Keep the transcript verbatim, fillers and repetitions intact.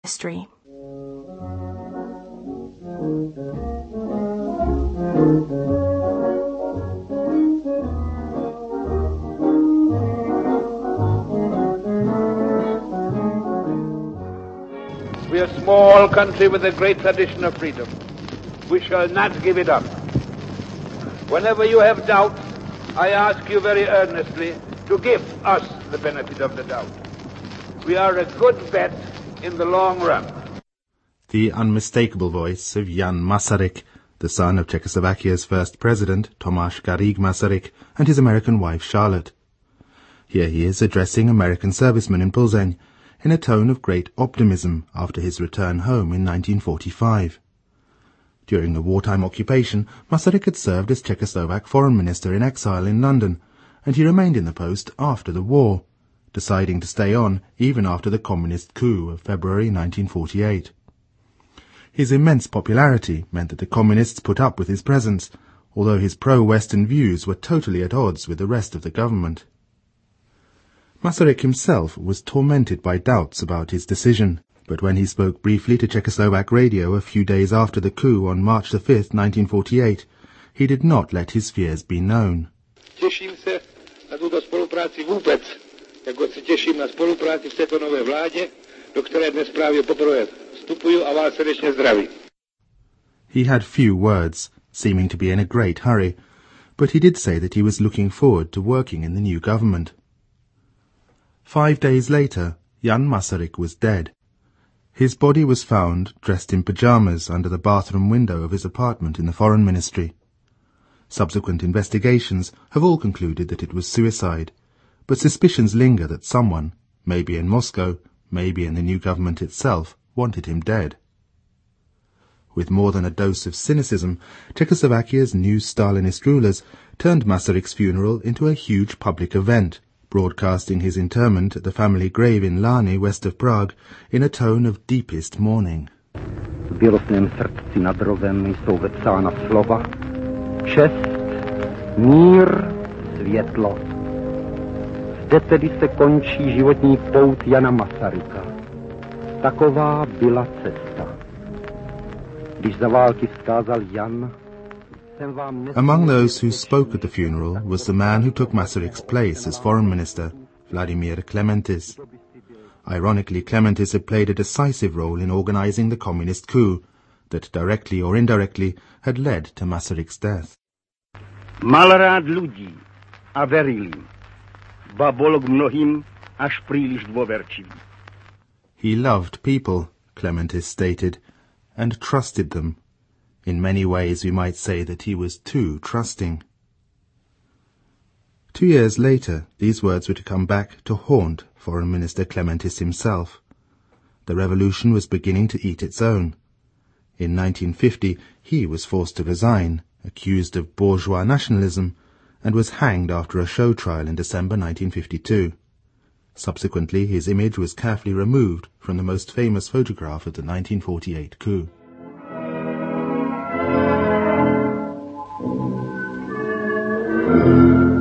history. We are a small country with a great tradition of freedom. We shall not give it up. Whenever you have doubt, I ask you very earnestly to give us the benefit of the doubt. We are a good bet in the long run. The unmistakable voice of Jan Masaryk, the son of Czechoslovakia's first president, Tomáš Garrigue Masaryk, and his American wife Charlotte. Here he is addressing American servicemen in Plzeň in a tone of great optimism after his return home in nineteen forty-five. During the wartime occupation, Masaryk had served as Czechoslovak foreign minister in exile in London, and he remained in the post after the war, deciding to stay on even after the communist coup of February nineteen forty-eight. His immense popularity meant that the communists put up with his presence, although his pro-Western views were totally at odds with the rest of the government. Masaryk himself was tormented by doubts about his decision, but when he spoke briefly to Czechoslovak radio a few days after the coup on March the fifth, nineteen forty-eight, he did not let his fears be known. Těším se na tuto spolupráci vůbec, jako se těším na spolupráci v této nové vládě, do které dnes právě poprvé vstupuju a vás srdečně zdraví. He had few words, seeming to be in a great hurry, but he did say that he was looking forward to working in the new government. Five days later, Jan Masaryk was dead. His body was found dressed in pyjamas under the bathroom window of his apartment in the Foreign Ministry. Subsequent investigations have all concluded that it was suicide, but suspicions linger that someone, maybe in Moscow, maybe in the new government itself, wanted him dead. With more than a dose of cynicism, Czechoslovakia's new Stalinist rulers turned Masaryk's funeral into a huge public event, broadcasting his interment at the family grave in Lany, west of Prague, in a tone of deepest mourning. V bělostném srdci nad rovem jsou vepsána slova čest, mír, světlo. Zde tedy se končí životní pout Jana Masaryka. Taková byla cesta. Když za války vzkázal Jan, Among those who spoke at the funeral was the man who took Masaryk's place as foreign minister, Vladimir Klementis. Ironically, Klementis had played a decisive role in organizing the communist coup that, directly or indirectly, had led to Masaryk's death. Mal rád ľudí a veril im, ba bol k mnohým až príliš dôverčivý. He loved people, Klementis stated, and trusted them. In many ways we might say that he was too trusting. Two years later, these words were to come back to haunt Foreign Minister Klementis himself. The revolution was beginning to eat its own. In nineteen fifty, he was forced to resign, accused of bourgeois nationalism, and was hanged after a show trial in December nineteen fifty-two. Subsequently, his image was carefully removed from the most famous photograph of the nineteen forty-eight coup.